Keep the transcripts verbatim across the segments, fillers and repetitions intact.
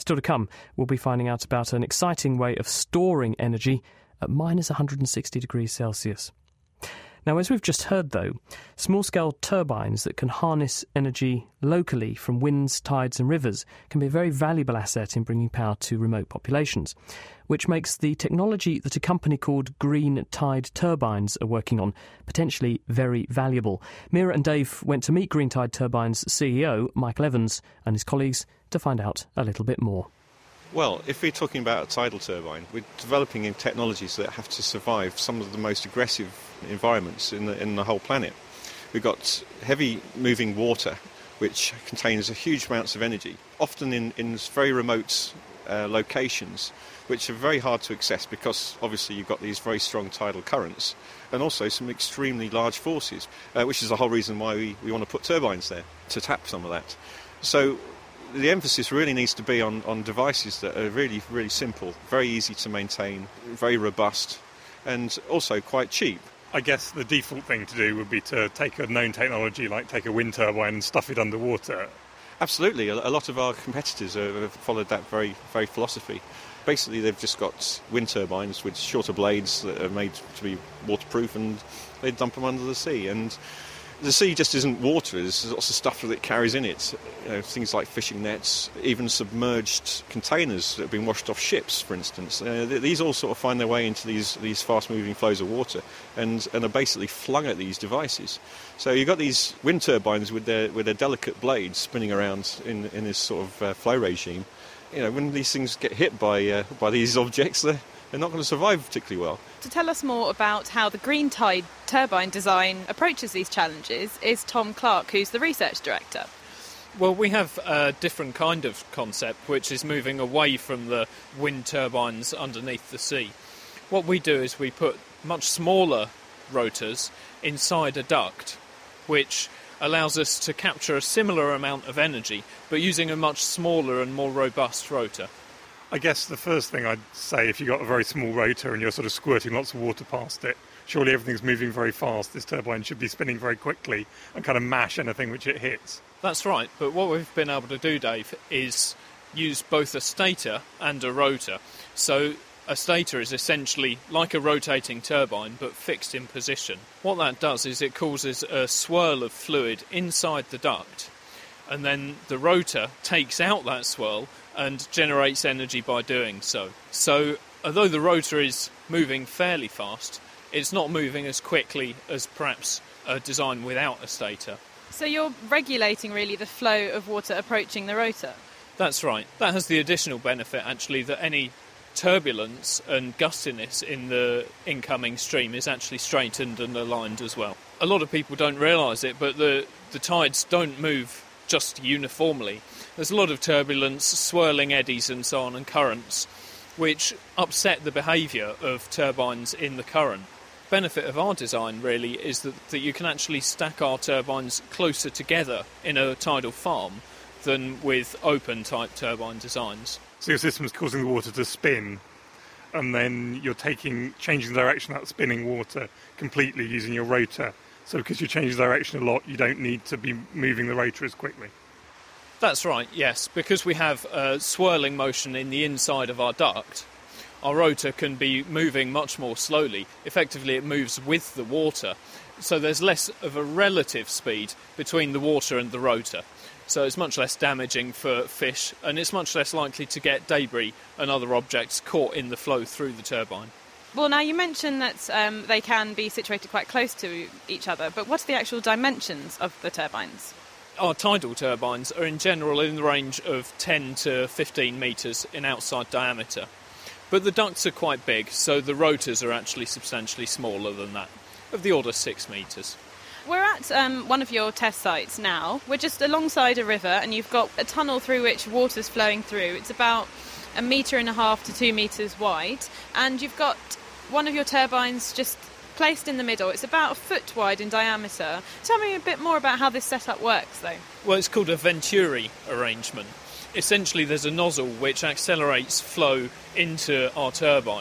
Still to come, we'll be finding out about an exciting way of storing energy at minus one hundred sixty degrees Celsius. Now, as we've just heard, though, small-scale turbines that can harness energy locally from winds, tides and rivers can be a very valuable asset in bringing power to remote populations, which makes the technology that a company called Green Tide Turbines are working on potentially very valuable. Mira and Dave went to meet Green Tide Turbines' C E O, Michael Evans, and his colleagues to find out a little bit more. Well, if we're talking about a tidal turbine, we're developing in technologies that have to survive some of the most aggressive environments in the, in the whole planet. We've got heavy moving water, which contains a huge amounts of energy, often in, in very remote uh, locations, which are very hard to access because obviously you've got these very strong tidal currents and also some extremely large forces, uh, which is the whole reason why we, we want to put turbines there, to tap some of that. So the emphasis really needs to be on, on devices that are really, really simple, very easy to maintain, very robust, and also quite cheap. I guess the default thing to do would be to take a known technology, like take a wind turbine and stuff it underwater. Absolutely. A lot of our competitors have followed that very, very philosophy. Basically, they've just got wind turbines with shorter blades that are made to be waterproof, and they dump them under the sea. And the sea just isn't water. There's lots of stuff that it carries in it. You know, things like fishing nets, even submerged containers that have been washed off ships, for instance. Uh, these all sort of find their way into these, these fast-moving flows of water and, and are basically flung at these devices. So you've got these wind turbines with their, with their delicate blades spinning around in, in this sort of uh, flow regime. You know, when these things get hit by, uh, by these objects, they're, they're not going to survive particularly well. To tell us more about how the Green Tide turbine design approaches these challenges is Tom Clark, who's the research director. Well, we have a different kind of concept, which is moving away from the wind turbines underneath the sea. What we do is we put much smaller rotors inside a duct, which allows us to capture a similar amount of energy, but using a much smaller and more robust rotor. I guess the first thing I'd say, if you've got a very small rotor and you're sort of squirting lots of water past it, surely everything's moving very fast. This turbine should be spinning very quickly and kind of mash anything which it hits. That's right, but what we've been able to do, Dave, is use both a stator and a rotor. So a stator is essentially like a rotating turbine, but fixed in position. What that does is it causes a swirl of fluid inside the duct, and then the rotor takes out that swirl and generates energy by doing so. So, although the rotor is moving fairly fast, it's not moving as quickly as perhaps a design without a stator. So you're regulating really the flow of water approaching the rotor? That's right. That has the additional benefit, actually, that any turbulence and gustiness in the incoming stream is actually straightened and aligned as well. A lot of people don't realise it, but the, the tides don't move just uniformly. There's a lot of turbulence, swirling eddies and so on, and currents, which upset the behaviour of turbines in the current. The benefit of our design, really, is that, that you can actually stack our turbines closer together in a tidal farm than with open-type turbine designs. So your system's causing the water to spin, and then you're taking, changing the direction of that spinning water completely using your rotor. So because you change the direction a lot, you don't need to be moving the rotor as quickly. That's right, yes. Because we have a swirling motion in the inside of our duct, our rotor can be moving much more slowly. Effectively, it moves with the water. So there's less of a relative speed between the water and the rotor. So it's much less damaging for fish, and it's much less likely to get debris and other objects caught in the flow through the turbine. Well, now you mentioned that um, they can be situated quite close to each other, but what are the actual dimensions of the turbines? Our tidal turbines are in general in the range of ten to fifteen metres in outside diameter. But the ducts are quite big, so the rotors are actually substantially smaller than that, of the order six metres. We're at um, one of your test sites now. We're just alongside a river, and you've got a tunnel through which water's flowing through. It's about a metre and a half to two metres wide, and you've got one of your turbines just placed in the middle. It's about a foot wide in diameter. Tell me a bit more about how this setup works, though. Well, it's called a Venturi arrangement. Essentially, there's a nozzle which accelerates flow into our turbine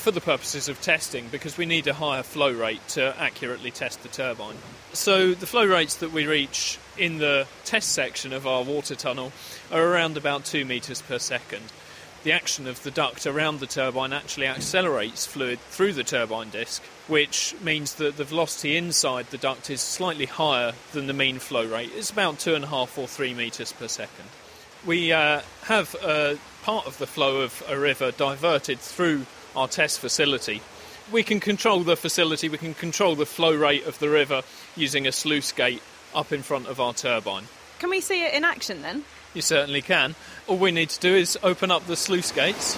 for the purposes of testing, because we need a higher flow rate to accurately test the turbine. So the flow rates that we reach in the test section of our water tunnel are around about two metres per second. The action of the duct around the turbine actually accelerates fluid through the turbine disc, which means that the velocity inside the duct is slightly higher than the mean flow rate. It's about two and a half or three metres per second. We uh, have uh, part of the flow of a river diverted through our test facility. We can control the facility, we can control the flow rate of the river using a sluice gate up in front of our turbine. Can we see it in action then? You certainly can. All we need to do is open up the sluice gates.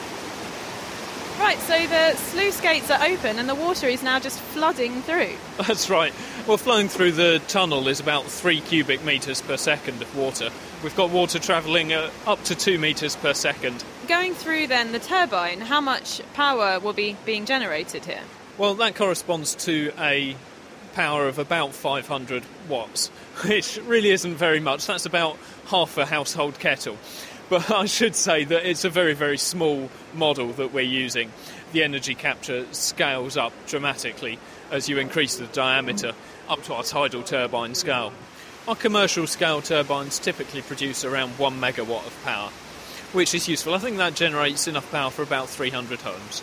Right, so the sluice gates are open and the water is now just flooding through. That's right. Well, flowing through the tunnel is about three cubic metres per second of water. We've got water travelling uh, up to two metres per second. Going through then the turbine, how much power will be being generated here? Well, that corresponds to a power of about five hundred watts, which really isn't very much. That's about half a household kettle. But I should say that it's a very, very small model that we're using. The energy capture scales up dramatically as you increase the diameter up to our tidal turbine scale. Our commercial scale turbines typically produce around one megawatt of power, which is useful. I think that generates enough power for about three hundred homes.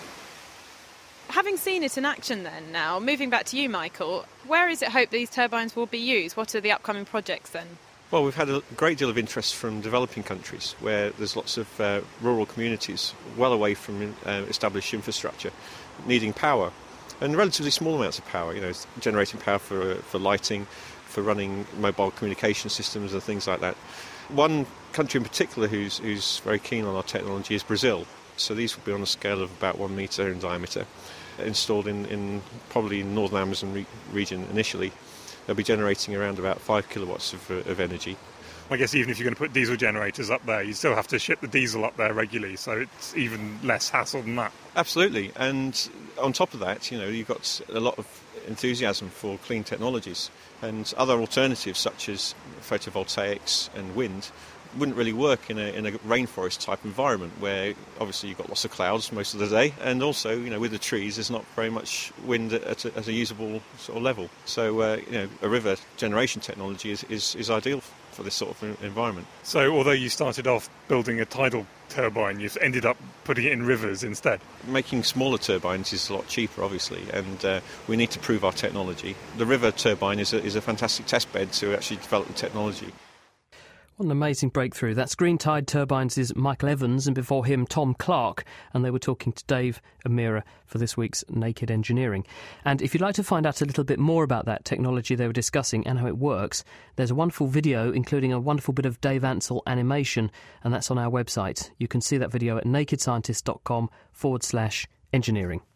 Having seen it in action then now, moving back to you, Michael, where is it hoped these turbines will be used? What are the upcoming projects then? Well, we've had a great deal of interest from developing countries where there's lots of uh, rural communities well away from uh, established infrastructure needing power, and relatively small amounts of power, you know, generating power for, uh, for lighting, for running mobile communication systems and things like that. One country in particular who's, who's very keen on our technology is Brazil. So these will be on a scale of about one metre in diameter, installed in, in probably in northern Amazon re- region initially. They'll be generating around about five kilowatts of, uh, of energy. I guess even if you're going to put diesel generators up there, you still have to ship the diesel up there regularly, so it's even less hassle than that. Absolutely, and on top of that, you know, you've got a lot of enthusiasm for clean technologies, and other alternatives such as photovoltaics and wind wouldn't really work in a in a rainforest type environment where obviously you've got lots of clouds most of the day, and also, you know, with the trees there's not very much wind at a, at a usable sort of level. So uh, you know, a river generation technology is, is, is ideal for this sort of environment. So although you started off building a tidal turbine, you've ended up putting it in rivers instead. Making smaller turbines is a lot cheaper, obviously, and uh, we need to prove our technology. The river turbine is a, is a fantastic test bed to actually develop the technology. What an amazing breakthrough. That's Green Tide Turbines' Michael Evans, and before him Tom Clark, and they were talking to Dave and Mira for this week's Naked Engineering. And if you'd like to find out a little bit more about that technology they were discussing and how it works, there's a wonderful video including a wonderful bit of Dave Ansell animation, and that's on our website. You can see that video at nakedscientist.com forward slash engineering.